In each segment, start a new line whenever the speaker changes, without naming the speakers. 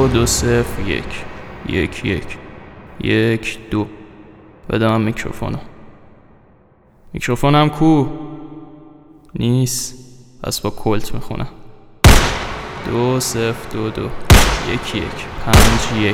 2-0-1-1-1-2 بده من میکروفونم کو؟ نیست، پس با کلت میخونم. 2-0-2-2-1-1-5-1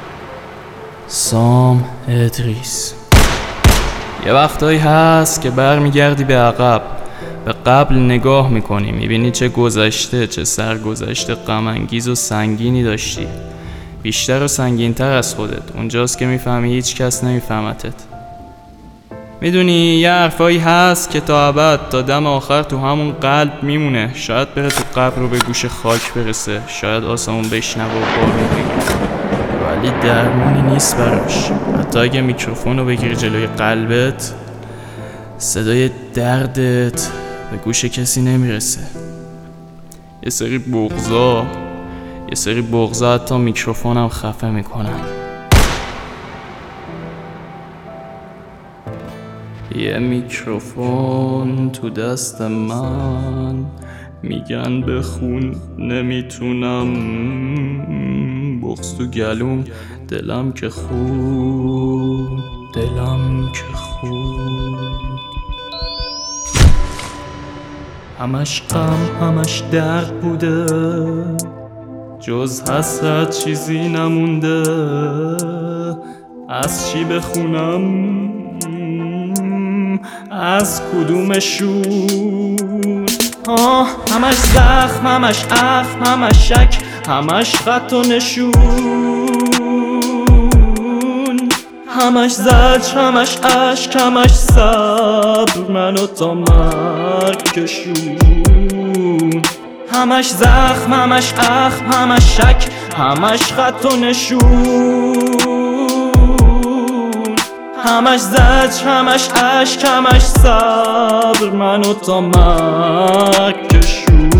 سام ادریس. یه وقتایی هست که برمیگردی به عقب، به قبل نگاه میکنی، میبینی چه گذشته، چه سرگذشته غم انگیز و سنگینی داشتی، بیشتر و سنگین‌تر از خودت. اونجاست که میفهمی هیچ کس نمیفهمتت. میدونی یه حرفایی هست که تا ابد، تا دم آخر تو همون قلب میمونه. شاید بره تو قبر رو به گوش خاک برسه، شاید آسمون بشنوه و بارون بگیره، ولی درمونی نیست براش. حتی اگه میکروفون رو بگیری جلوی قلبت، صدای دردت به گوش کسی نمیرسه. یه سری بغضا حتی میکروفونم خفه میکنن. یه میکروفون تو دست من، میگن بخون نمیتونم، بغض تو گلوم، دلم که خون. همش غم، همش درد بوده، جز حسرت چیزی نمونده. از چی بخونم؟ از کدومشون؟ همش زخم، همش اخم، همش شک، همش خط و نشون، همش زجر، همش عشق، همش صبر، منو تا مرگ کشون. همش زخم، همش اخم، همش شک، همش خط و نشون، همش زجر، همش عشق، همش صبر، منو تا مرگ کشون.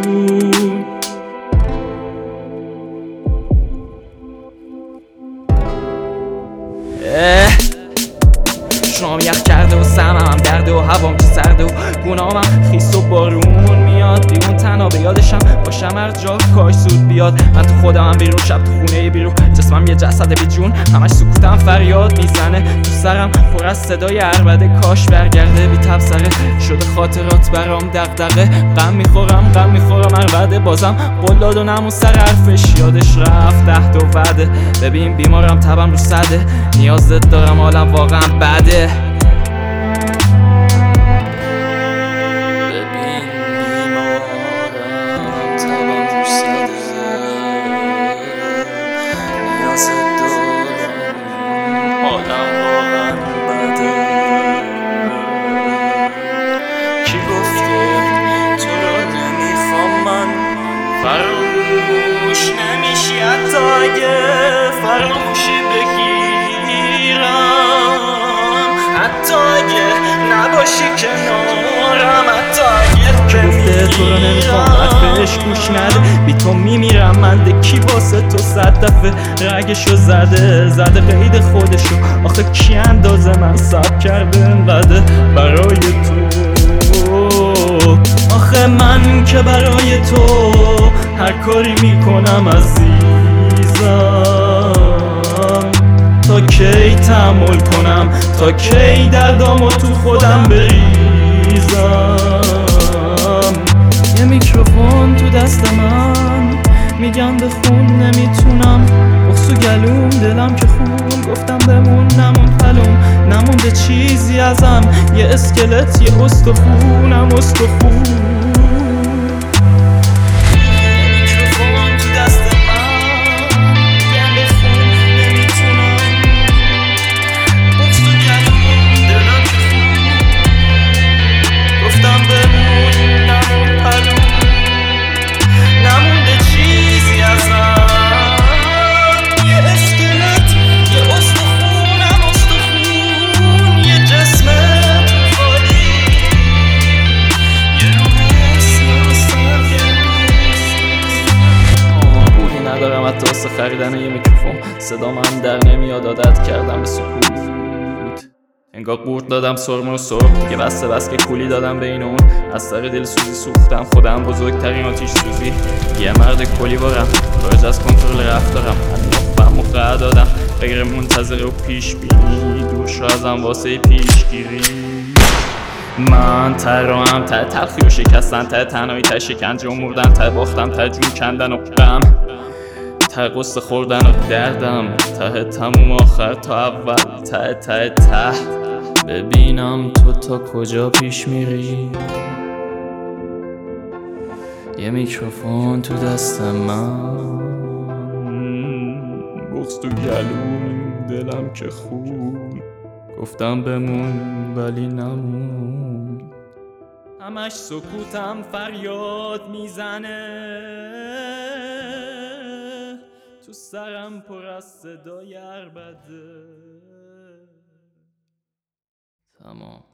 شام یخ کرده و سمم درده و هوام که سرده و گناهام خیس و بارون میاد بیرون. تنها به یادشم باشم هر جا کاش زود بیاد. من تو خودم بیرون، شب تو خونه بیرون، جسمم یه جسد بی جون. همش سکوتم فریاد میزنه تو سرم، پر از صدای عربده. کاش برگرده بی تبصره، شده خاطرات برام دغدغه. غم میخورم عربده، بازم قلاد و نمون سر حرفش. یادش رفت عهد و وعده، ببین بیمارم تبم رو سده، نیازت دارم حالم واقعا بده. کی گفته تو رو نمیخوام من؟ فراموش نمیشی حتی اگه فراموشی بگیرم، حتی اگه نباشی کنارم، حتی اگه گفته تو رو نمیخوام حرفش گوش نده. بی تو میمیرم من، دکی واسه تو 100 دفعه رگشو زده قید خودشو. آخه کی اندازه من صبر کرده انقدر برای تو؟ آخه من که برای تو هر کاری میکنم عزیزم. تا کی تحمل کنم، تا کی دردامو تو خودم بریزم. یه میکروفون تو دست من، میگم بخون نمیتونم، بغض تو گلوم، دلم که خون. گفتم بمون نمون پلوم، نمونده چیزی ازم، یه اسکلت، یه استخونم استخون. حتی واسه خریدن یه میکروفون، صدام هم در نمیاد، عادت کردم به سکوت. انگار قورت دادم سرمه و سرخ دیگه بس که کولی دادم بین اون. از سر دلسوزی سوختم خودم بزرگترین آتیش سوزی. یه مرد کلی بارم خارج از کنترل رفتارم. فهم و قرار دادم غیر منتظره و پیش بینی دور شو ازم واسه پیشگیری. من ترام ته تلخی و شکستن ته تنهایی ته شکنجه و مردن ته باختم ته جون کندن و غم ته قصه خوردن و دردم ته تموم آخر تا اول ته ته ته ببینم تو تا کجا پیش میری. یه میکروفون تو دست من بغض تو گلوم دلم که خون گفتم بمون ولی نمون. همش سکوتم فریاد میزنه تو سرم پر از صدای عربده. تمام.